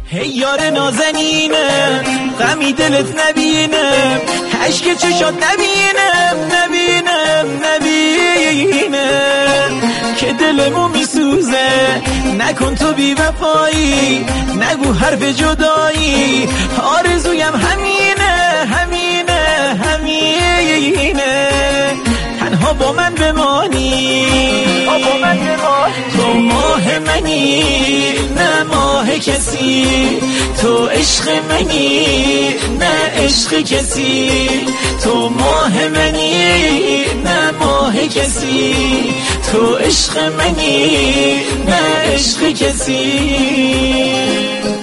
هی یار نازنینم غمی دلت نبینم، عشق چشات نبینم که دلمو میسوزه. نکن تو بی وفایی، نگو حرف جدایی، آرزویم همینه تنها با من بمانی. تو ماه منی نه ماه کسی، تو عشق منی نه عشق کسی. تو ماه منی نه ماه کسی، تو عشق منی نه عشق کسی.